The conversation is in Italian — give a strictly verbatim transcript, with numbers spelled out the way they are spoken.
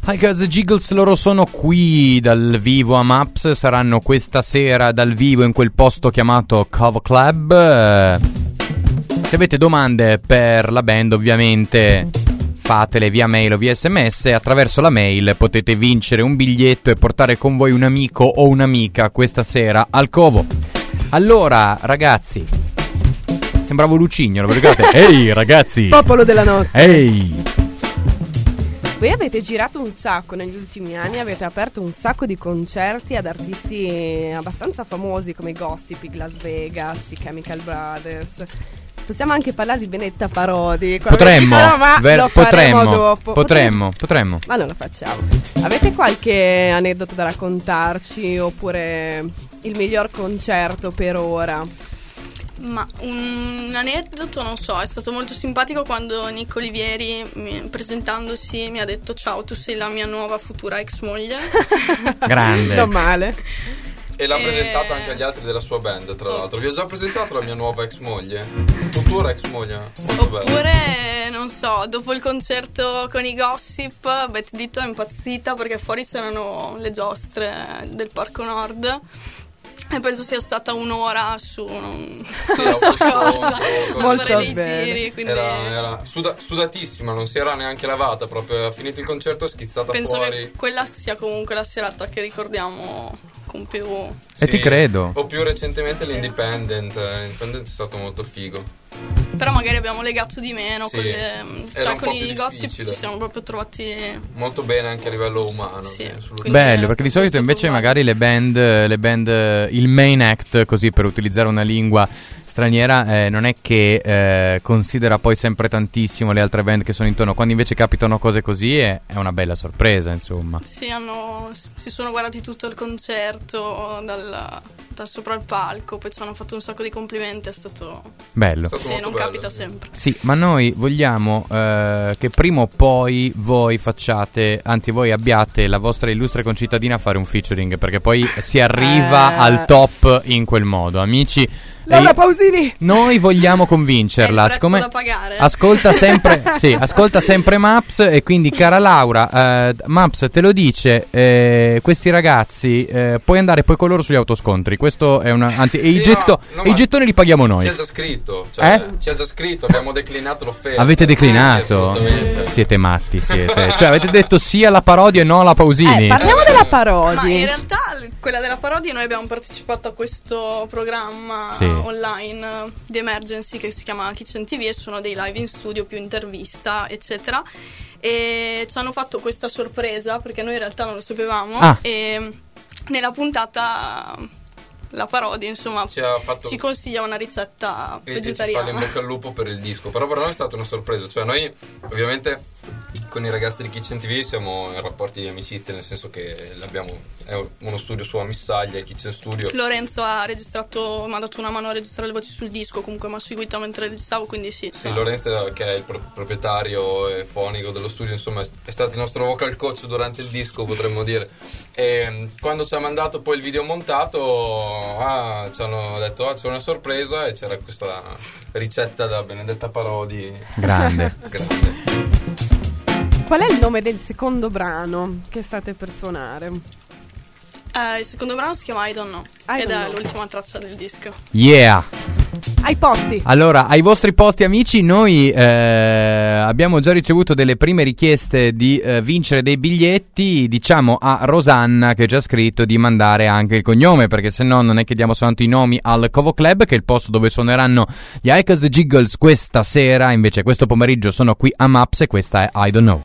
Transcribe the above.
Hi guys, the Jiggles, loro sono qui dal vivo a Maps, saranno questa sera dal vivo in quel posto chiamato Covo Club. Eh, se avete domande per la band, ovviamente fatele via mail o via sms. Attraverso la mail potete vincere un biglietto e portare con voi un amico o un'amica questa sera al Covo. Allora, ragazzi, sembravo Lucignolo, vi ricordate? Ehi, ragazzi! Popolo della notte! Ehi! Voi avete girato un sacco negli ultimi anni, avete aperto un sacco di concerti ad artisti abbastanza famosi come Gossip, Las Vegas, i Chemical Brothers. Possiamo anche parlare di Benedetta Parodi. Potremmo, no, ma ver- lo potremmo, dopo. potremmo, potremmo. Ma non lo facciamo. Avete qualche aneddoto da raccontarci oppure il miglior concerto per ora? Ma un aneddoto non so, è stato molto simpatico quando Nick Olivieri mi, presentandosi mi ha detto: ciao, tu sei la mia nuova futura ex moglie. Grande. Non male. E l'ha E... presentato anche agli altri della sua band, tra l'altro. Vi ho già presentato la mia nuova ex moglie, futura ex moglie. Molto Oppure, bella. non so, dopo il concerto con i Gossip, Beth Ditto è impazzita perché fuori c'erano le giostre del Parco Nord. E penso sia stata un'ora su non, Sì, non so autoscontro, cosa, cose- Molto fare dei bene. giri, quindi Era, era suda- sudatissima, non si era neanche lavata, proprio ha finito il concerto, è schizzata penso fuori. che quella sia comunque la serata che ricordiamo con più. E ti credo. O più recentemente Sì. l'Independent. L'Independent è stato molto figo. Però magari abbiamo legato di meno Sì, con, le, era cioè un con po' più i Gossip difficile. ci siamo proprio trovati. Molto bene anche a livello umano. Sì, sì, assolutamente. quindi- Bello, perché di solito Questo invece trovare. magari le band, le band, eh, il main act, così per utilizzare una lingua straniera, eh, non è che eh, considera poi sempre tantissimo le altre band che sono intorno. Quando invece capitano cose così è, è una bella sorpresa, insomma. Sì, hanno, si sono guardati tutto il concerto dal, da sopra il palco, poi ci hanno fatto un sacco di complimenti, è stato. Bello. È stato Sì, molto non bello, capita sì. sempre. Sì, ma noi vogliamo eh, che prima o poi voi facciate, anzi voi abbiate la vostra illustre concittadina a fare un featuring, perché poi si arriva Eh. al top in quel modo, amici. Laura E Pausini! noi vogliamo È convincerla, il prezzo siccome da pagare. ascolta sempre, sì, ascolta sempre Maps, e quindi cara Laura, eh, Maps te lo dice, eh, questi ragazzi eh, puoi andare poi con loro sugli autoscontri. Questo è una, anzi, e i, Sì, getto- no, no, e i ma gettoni li paghiamo noi. Ci ha già scritto, cioè, Eh? ci ha già scritto, abbiamo declinato l'offerta. Avete declinato? Sì, assolutamente. Siete matti, siete. Cioè avete detto sì alla parodia e no alla Pausini. Eh, parliamo della Ma Parodi. in realtà l- quella della parodia noi abbiamo partecipato a questo programma Sì. online eh, di Emergency che si chiama Kitchen ti vu, e sono dei live in studio più intervista eccetera, e ci hanno fatto questa sorpresa perché noi in realtà non lo sapevamo. Ah. E nella puntata la parodia insomma Ci ha fatto ci consiglia una ricetta e, e ci fa vegetariana. in bocca al lupo per il disco. Però per noi è stata una sorpresa. Cioè noi ovviamente con i ragazzi di Kitchen ti vu siamo in rapporti di amicizia, nel senso che abbiamo, è uno studio su Amissaglia, il Kitchen Studio. Lorenzo ha registrato, mi ha dato una mano a registrare le voci sul disco, comunque mi ha seguito mentre registravo, quindi sì. Sì, Lorenzo, che è il pro- proprietario e fonico dello studio, insomma è, è stato il nostro vocal coach durante il disco, potremmo dire. E quando ci ha mandato poi il video montato, ah, ci hanno detto ah, c'è una sorpresa, e c'era questa ricetta da Benedetta Parodi. Grande. Grande. Qual è il nome del secondo brano che state per suonare? Eh, il secondo brano si chiama I Don't Know I ed Don't è Know. l'ultima traccia del disco. Yeah. Ai posti. Allora, ai vostri posti, amici, noi eh, abbiamo già ricevuto delle prime richieste di eh, vincere dei biglietti. Diciamo a Rosanna, che ha già scritto, di mandare anche il cognome, perché se no non è che diamo soltanto i nomi al Covo Club, che è il posto dove suoneranno gli Icons the Jiggles questa sera. Invece questo pomeriggio sono qui a Maps e questa è I Don't Know.